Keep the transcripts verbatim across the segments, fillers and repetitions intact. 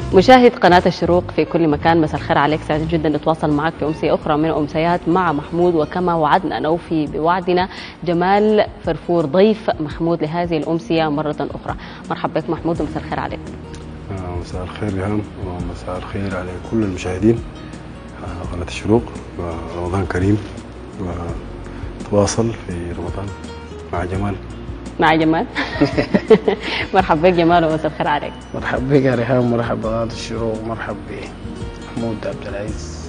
مشاهد قناة الشروق في كل مكان، مساء الخير عليك. سعيد جدا نتواصل معك في أمسية أخرى من أمسيات مع محمود، وكما وعدنا نوفي بوعدنا. جمال فرفور ضيف محمود لهذه الأمسية مرة أخرى. مرحبا بك محمود ومساء الخير عليك. آه مساء الخير ريهام، ومساء الخير على كل المشاهدين آه قناة الشروق، ورمضان كريم، وتواصل في رمضان مع جمال. مع جمال. مرحبا بك جمال ومساء الخير عليك. مرحبا بك يا ريهام، مرحبا بقناة الشروق، مرحبا بمحمود عبد العزيز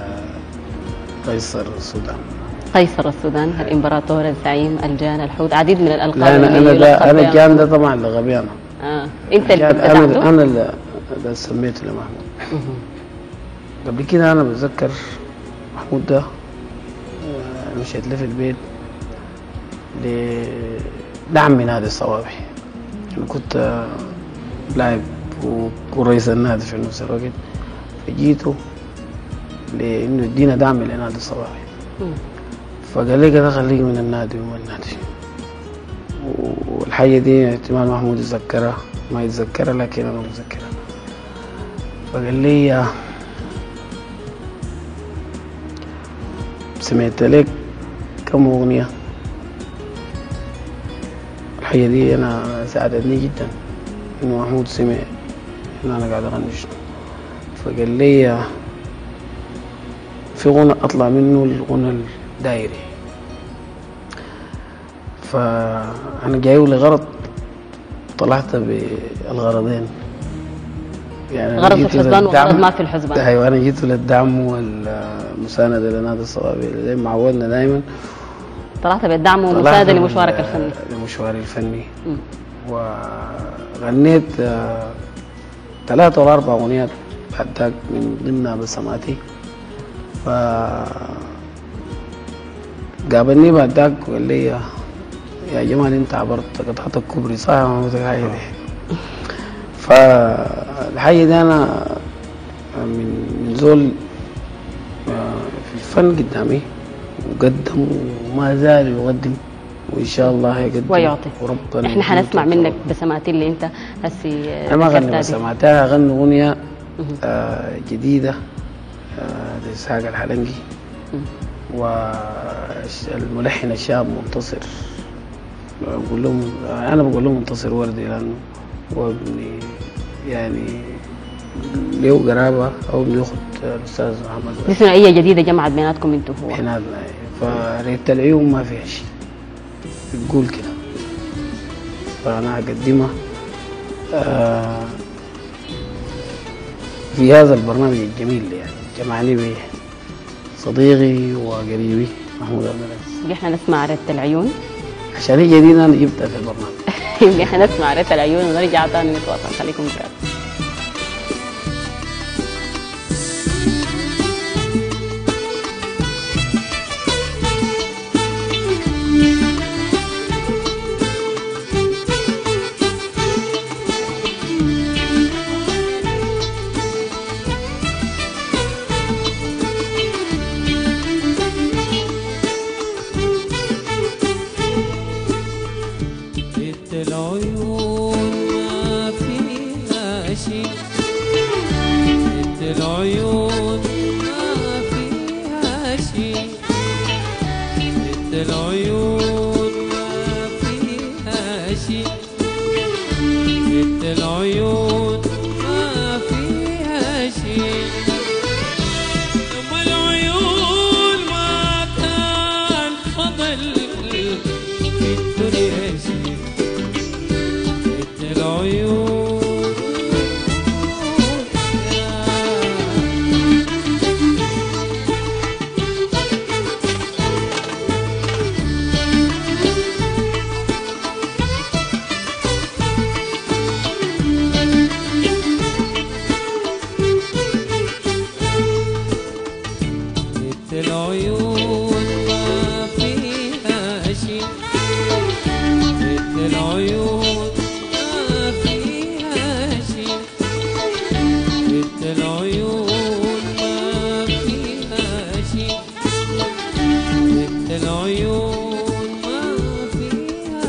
قيصر السودان. قيصر السودان، الامبراطور، الزعيم، الجان، الحوت، عديد من الالقاب. لا انا انا ده انا الجان ده طبعا لغبي انا. اه انت اللي انا انا انا اللي سميته لمحمود. قبل كده انا بتذكر محمود ده مشيت له في البيت لدعم من نادي الصوابح. انا كنت لاعب ورئيس النادي في نفس الوقت، فجيته لانه يدينا دعم لنادي الصوابح. فقال لي كده خليك من النادي ومن النادي، والحاجه دي احتمال محمود يتذكرها ما يتذكرها، لكن انا متذكرها. فقال لي سمعت لك كم اغنيه، الحاجه دي انا ساعدتني جدا انه محمود سمع ان انا قاعد اغني شنو. فقال لي في غنى اطلع منه الغنى الدايري، فانا جاي لغرض طلعت بالغرضين، يعني غرض في الحسبان وغرض ما في الحسبان. ايوه انا جيت للدعم والمسانده لنادي الصوابع زي ما عودنا دائما. طلعت بالدعم والمسانده لمشوارك الفني. لمشواري الفني. م. وغنيت ثلاثة ولا أربع أغنيات بعد ذاك من ضمنها بسماتي. ف قابلني بعد ذاك وقال لي يا جمال أنت عبرت قطعت الكوبري صح ما متخيل. فالحاجة دي أنا من من زول في الفن قدامي وقدم وما زال يقدم، وان شاء الله هيقدم ويعطي. وربنا احنا حنسمع منك بسماتي اللي انت هسي. انا ما غني بسماتها، غني اغنيه آه جديده آه لإسحاق الحلنجي والملحن الشاب منتصر. بقول لهم انا بقول لهم منتصر وردي لانه هو ابني يعني له قرابه او ابن اخت الاستاذ محمد. دي ثنائيه جديده جمعت بيناتكم انتوا هو. بيناتنا، فريت العيون ما فيها شيء بتقول كده، فانا هقدمها آه في هذا البرنامج الجميل يعني جمعني به صديقي وقريبي محمود عبد العزيز. احنا نسمع ريت العيون عشان هي جديده انا جبتها في البرنامج. احنا نسمع ريت العيون ونرجع تاني نتواصل. خليكم معانا.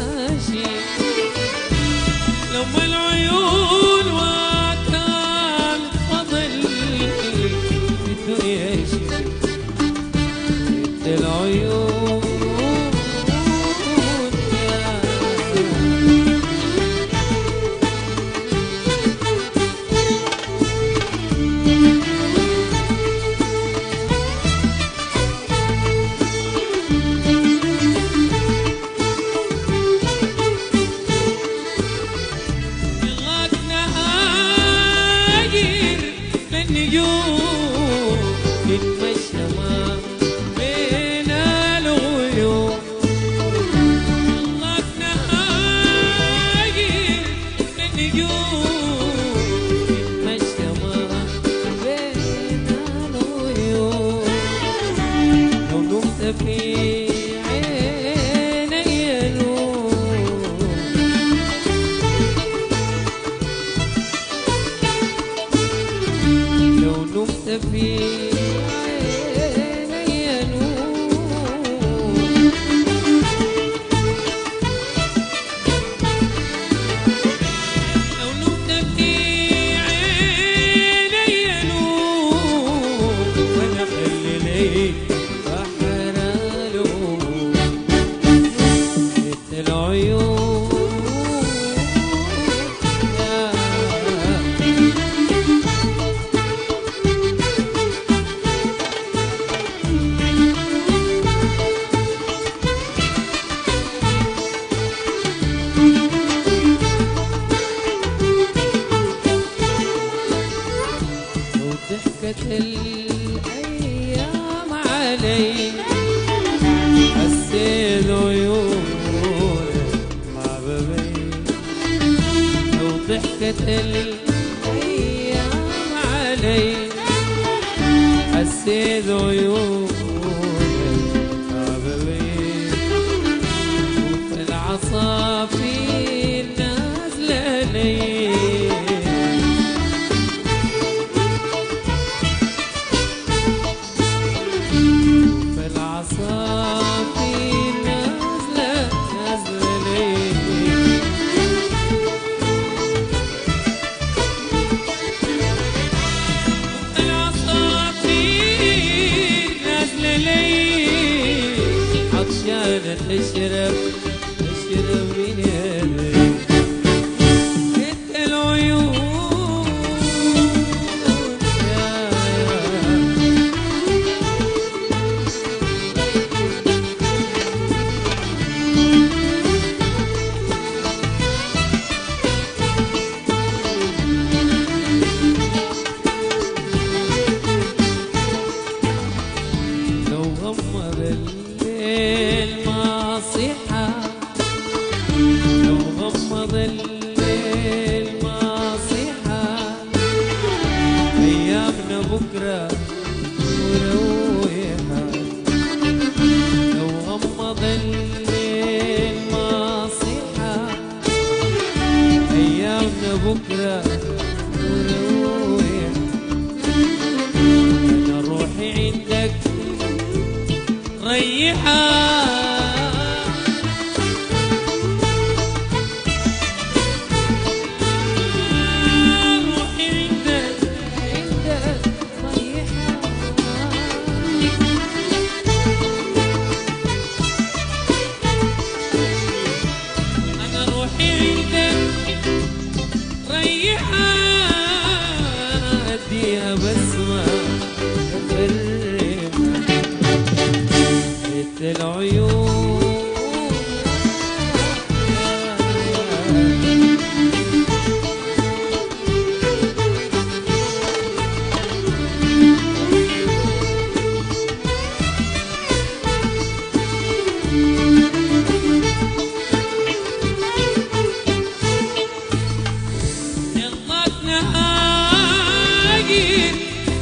لما العيون ما كان نمت في عيني نور، لو نمت في عيني نور وانا خلي لي بحر العيون مثل العيون ضحكت الأيام علي حسيت عيونك حبيبي، لو ضحكت الأيام علي حسيت عيونك حبيبي، وفي العصافير نازلة لي العصافير نازلة نازلة لي، العصافير نازلة لي عطشانة تشرب تشرب من يدي انت العيون الليل ما صحى، لو غمض الليل ما صحى أيامنا بكرة ورويها، لو غمض الليل ما صحى أيامنا بكرة ورويها، أنا روحي عندك ريحة روحي عندك عندك ريحة، أنا روحي عندك ريحة أديها بسمة العيون يلاك نهاجر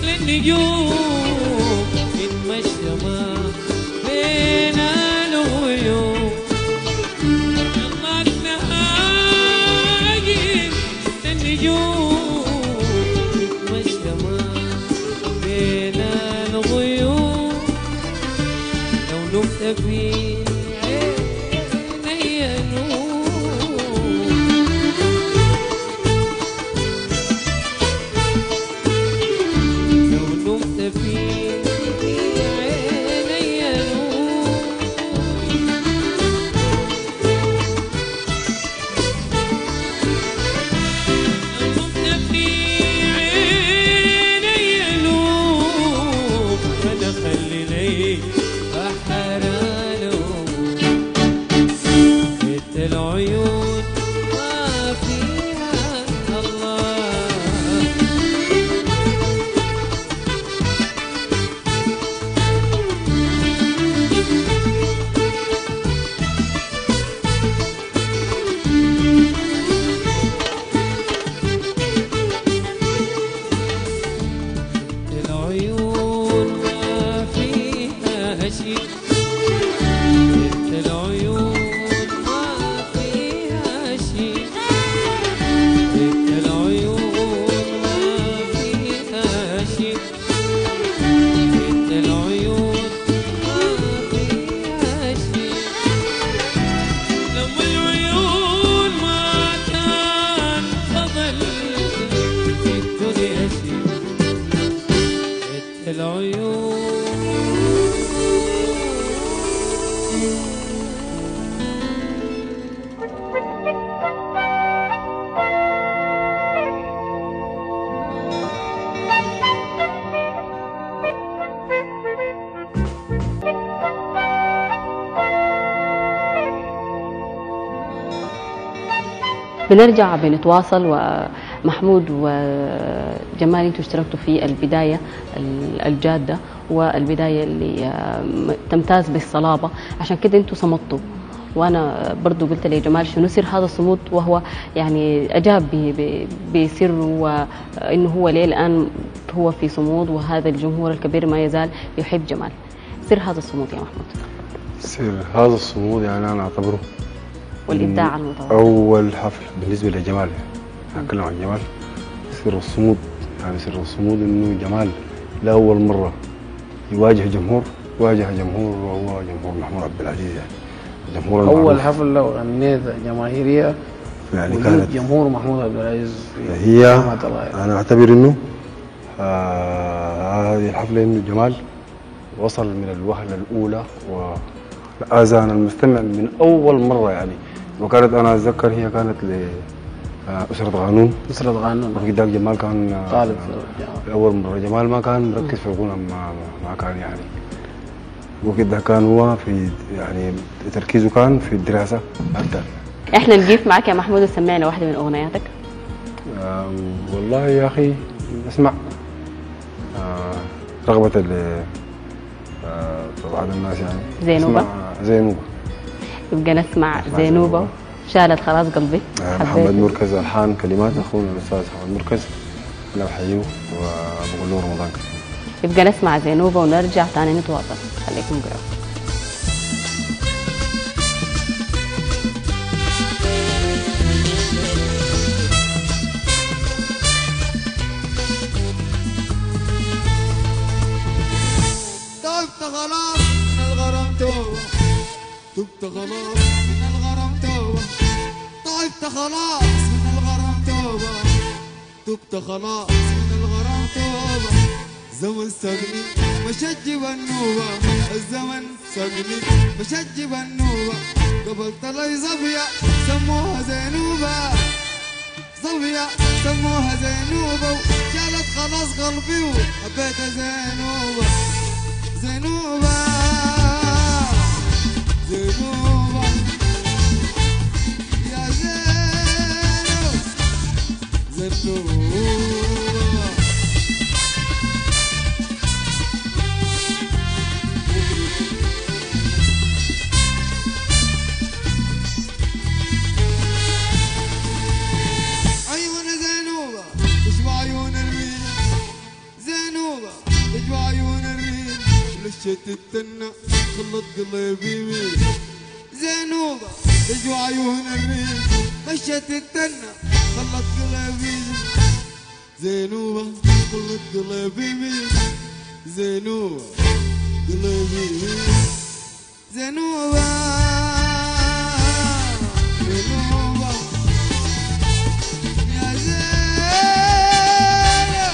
للنجوم نتمشى ما بين الغيوم، يلاك نهاجر للنجوم نتمشى ما بين الغيوم، لو نمت في عيني نور، لو نمت في خلي لي بحر بنرجع بنتواصل. ومحمود وجمال انتوا اشتركتوا في البدايه الجاده والبدايه اللي تمتاز بالصلابه، عشان كده انتوا صمتوا. وانا برضو قلت لجمال شنو سر هذا الصمود، وهو يعني اجاب بسر وانه هو ليه الان هو في صمود، وهذا الجمهور الكبير ما يزال يحب جمال. سر هذا الصمود يا محمود. سر هذا الصمود يعني انا اعتبره والابداع المتواصل. اول حفل بالنسبه لجمال، هتكلم عن جمال. سر الصمود يعني سر الصمود انه جمال لاول مره يواجه جمهور، واجه جمهور وهو جمهور محمود عبد العزيز. يعني جمهور اول حفل له غنيت جماهيريه يعني كانت جمهور محمود عبد العزيز. هي انا اعتبر انه آه هذه الحفله انه جمال وصل من الوهله الاولى واذان المستمع من اول مره. يعني وكانت انا اتذكر هي كانت لأسرة قانون. أسرة قانون. وفي ذاك جمال كان طالب في اول مره. جمال ما كان مركز في الغنى، ما, ما كان يعني وكده كان هو في يعني تركيزه كان في الدراسه اكثر. احنا نجيف معك يا محمود وسمعنا واحده من اغنياتك. والله يا اخي اسمع آه رغبه ال بعض الناس يعني زينوبه. زينوبه يبقى نسمع زينوبه. شالت خلاص قلبي. آه محمد مركز الحان كلمات اخونا الاستاذ محمد مركز، انا بحييه وبقول له رمضان كريم. يبقى نسمع زينوبه ونرجع ثاني نتواصل. خليكم قريب. تبت خلاص من الغرام توبة، تبت خلاص من الغرام توبة، طيبت خلاص من الغرام توبة، تبت خلاص من الغرام توبة. زمن سقني مشجب النوبة، الزمن سقني مشجب النوبة. قبلت لي صبية سموها زينوبة، صبية سموها زينوبة. شالت خلاص قلبي وحبيتها زينوبة، زينوبة زينوبة يا زينو زينوبة. عيون زينوبة تشبه عيون الريح، زينوبة تشبه عيون الريح. لشت التنة خلط قلبي بيه، زينوبة تشبه عيون الريح. لشت التنة خلط قلبي، زينوبة خلط قلبي بيه، زينوبة قلبي بيه، زينوبة زينوبة يا زينو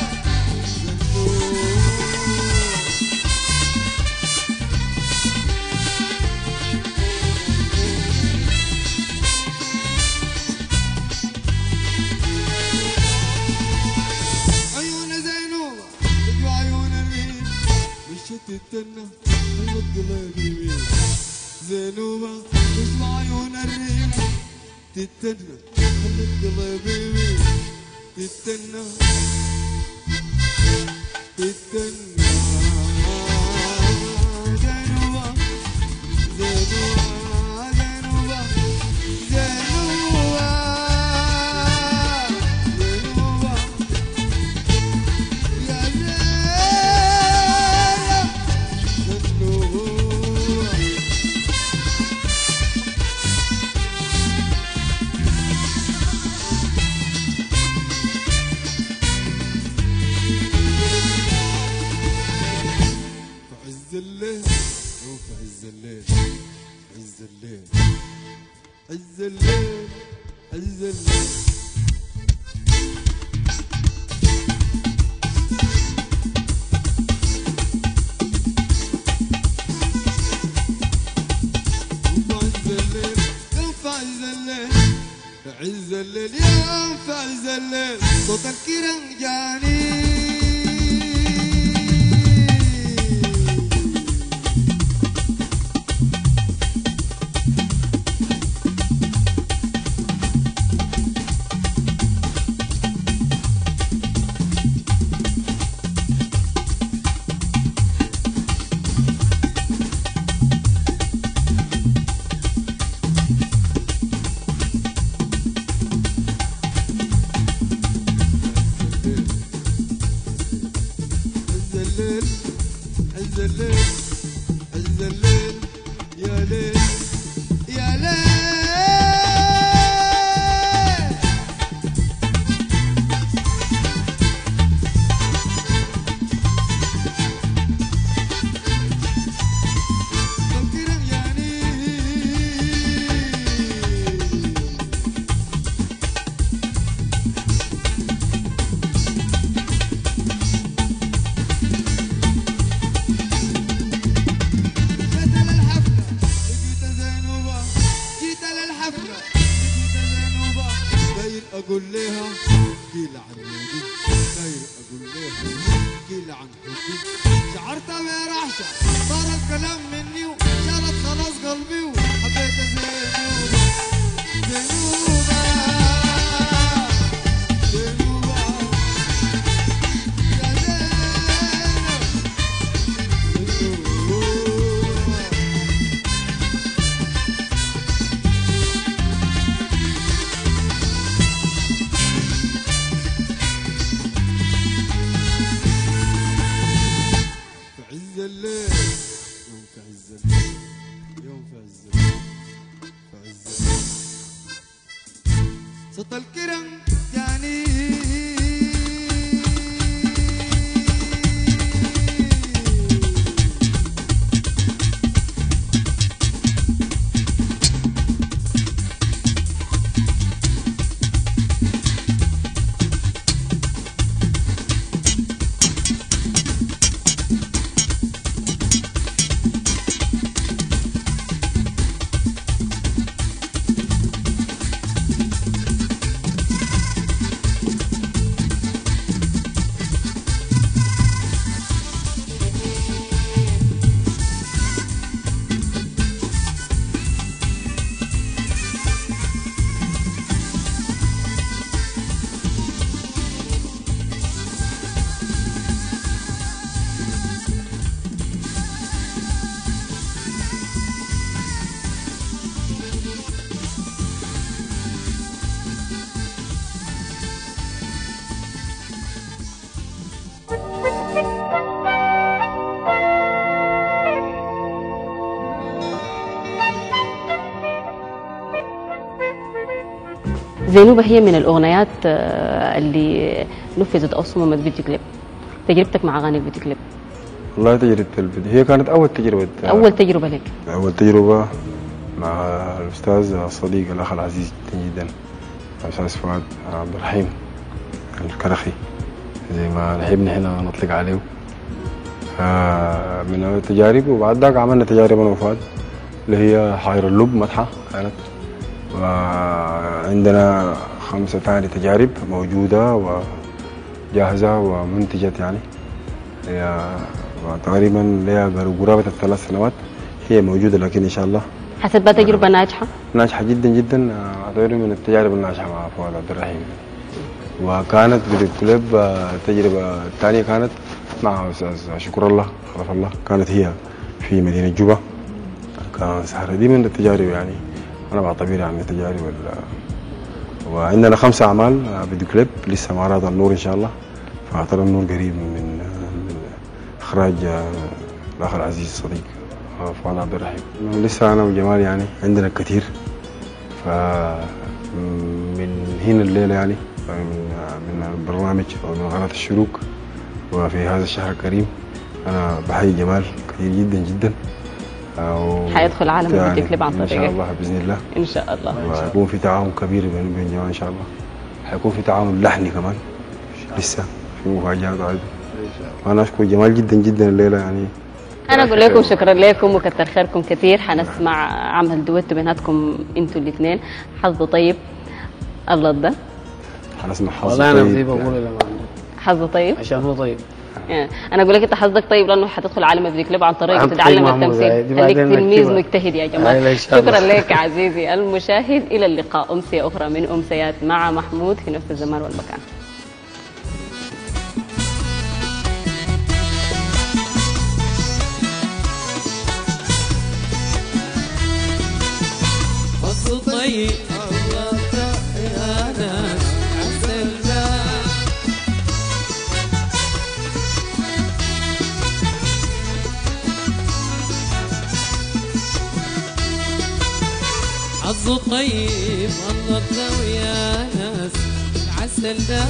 تتنى خلط قلبي بيه، زينوبة تسمع عيون الريح. تتنى خلط قلبي بيه، تتنى تتنى زينوبة زينوبة زينوبة زينوبة زينوبة يا الليل وفي عز الليل، عز الليل عز الليل عز الليل. عز الليل يا في عز الليل صوت الكرنج جاني. زينوبة هي من الأغنيات آه، اللي نفذت أو صممت فيديو كليب. تجربتك مع أغاني الفيديو كليب؟ والله تجربة الفيديو هي كانت أول تجربة أول تجربة لك؟ أول تجربة مع الأستاذ الصديق الأخ العزيز جدا جدا الأستاذ فؤاد عبد الرحيم الكرخي زي ما نحب نحن نطلق عليه. آه من التجارب، وبعد ذاك عملنا تجارب أنا وفؤاد اللي هي حائر اللب مدحة كانت، وعندنا خمسة ثاني تجارب موجودة وجاهزة ومنتجت يعني، هي تقريبا لها قرابة الثلاث سنوات هي موجودة، لكن إن شاء الله حسيت بها تجربة ناجحة؟ ناجحة جدا جدا، أعتبر من التجارب الناجحة مع فؤاد عبد الرحيم. وكانت فيديو كليب التجربة الثانية كانت مع أستاذ شكر الله خلف الله، كانت هي في مدينة جوبا، كان سهرة. دي من التجارب يعني أنا بعتبرها من التجارب. وعندنا خمسة أعمال فيديو كليب لسه مع راضي النور إن شاء الله، فأعتبر النور قريب من من إخراج الأخ العزيز الصديق فؤاد عبد الرحيم. لسه أنا وجمال يعني عندنا كثير، فمن هنا الليلة يعني من من البرنامج أو من قناة الشروق وفي هذا الشهر الكريم أنا بحيي جمال كثير جدا جدا. حيدخل عالم الفيديو كليب عن طريقك إن شاء الله بإذن الله. إن شاء الله. وحيكون في تعاون كبير بين بين جمال إن شاء الله. حيكون في تعاون لحني كمان لسه في مفاجآت عادي. وأنا أشكر جمال جدا جدا الليلة يعني. أنا أقول لكم شكرا لكم وكتر خيركم كثير. حنسمع عمل دويتو بيناتكم أنتوا الاثنين، حظ طيب الله ده. حنسمع حظ طيب. والله أنا بدي بقول له حظ طيب عشان هو طيب. انا اقول لك انت حظك طيب لانه حتدخل عالم الفيديو كليب عن طريق تتعلم التمثيل. خليك تلميذ مجتهد يا جماعه. شكرا لك عزيزي المشاهد، الى اللقاء امسيه اخرى من امسيات مع محمود في نفس الزمان والمكان. حظ طيب الله يا ناس عسل حظ طيب الله تسوي يا ناس العسل ده.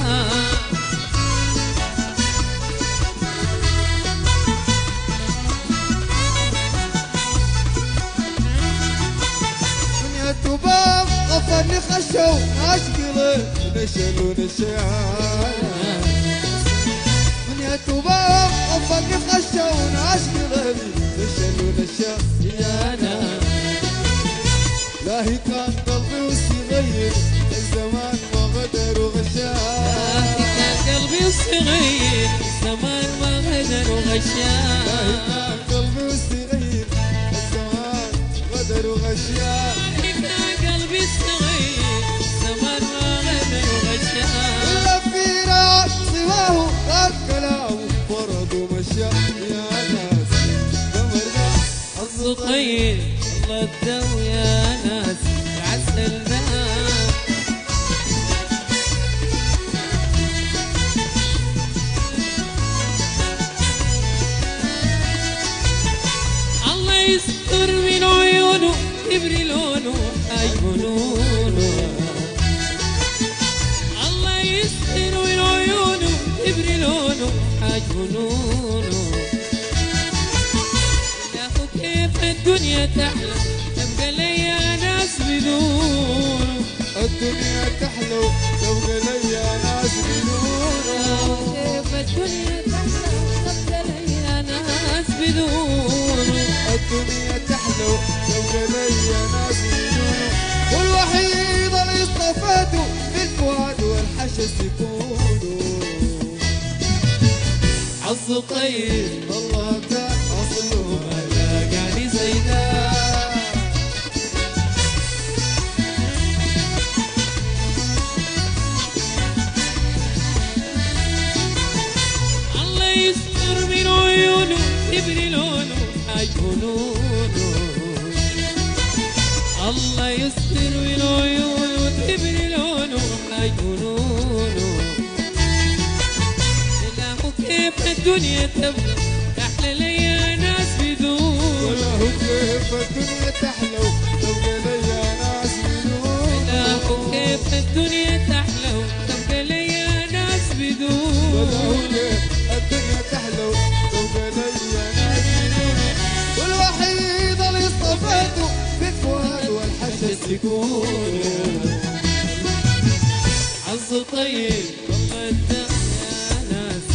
دنيا تباب غفرني خشوا اشقلي نشل ونشال. دنيا تباب غفرني خشوا اشقلي نشل ونشال يا ناس. لاهي كان قلبي وصغير الزمان ما غدر وغشاه. لاهي كان قلبي وصغير الزمان ما غدر وغشاه. لاهي كان قلبي وصغير الزمان غدر وغشاه. لاهي كان قلبي صغير الزمان ما غدر وغشاه. إلا في راس سواه قال كلامه فرض ومشاه يا ناس. قمرنا حظ طيب الله الدو يا ناس العسل ده. الله يستر من عيونه يبري لونه حاج جنونه. الله يستر من عيونه يبري لونه حاج جنونه. كيف الدنيا تحلى تبقى لي ناس بدونه. الدنيا تحلو تبقى لي ناس بدونه. كيف الدنيا تحلى تبقى لي ناس بدونه. الدنيا تحلو تبقى لي ناس بدونه. والوحيد اللي اصطفيته بالفؤاد والحشس يكونوا. حظ طيب الله ده اصله لاقاني زي ده. الله يستر من عيونه يبري لونه حاج جنونه. الله يستر من عيونه يبري لونه حاج جنونه. له كيف الدنيا تبقى أحلى لي ناس بدون. وله كيف الدنيا تحلو تبقى لي ناس بدون. له وكيف الدنيا تحلو تبقى ليا ناس بدون الدنيا تحلو تبقى ليا ناس بدون والوحيد اللي اصطفيته في الفؤاد والحسد يكون حظ طيب والله الدم يا ناس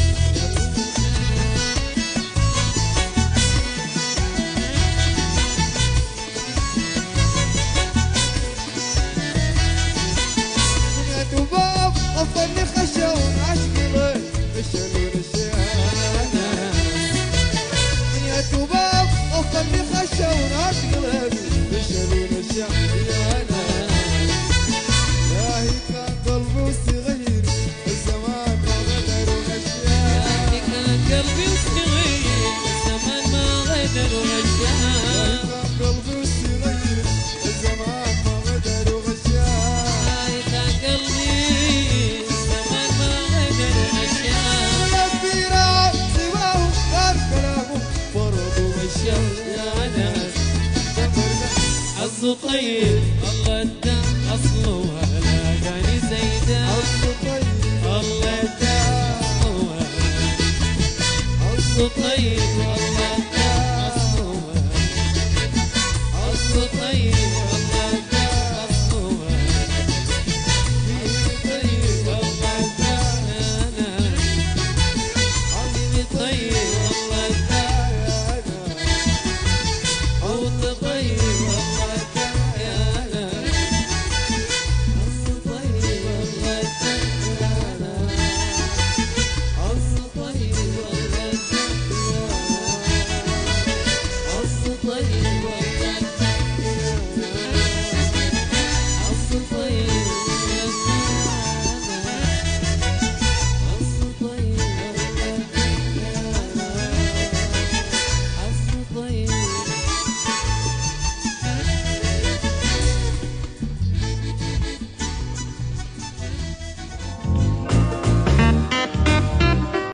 دنيا دباب غفرني خشون عشقي غير الشلون الشيانة دنيا دباب غفرني خشون عشقي غير الشلون الشيانة ياهي كان قلبي صغير الزمان ما غدر وغشيان كان قلبي صغير الزمان ما غدر وغشيان كان قلبي صغير الزمان ما غدر وغشيان كان قلبي الزمان ما غدر وغشيان ولا كبيرة سواه غير كلامه فرض ومشيان يا ناس حظه طيب الله ادى اصله ولا جاني زيدا حظه طيب الله ادى اصله ولا حظه طيب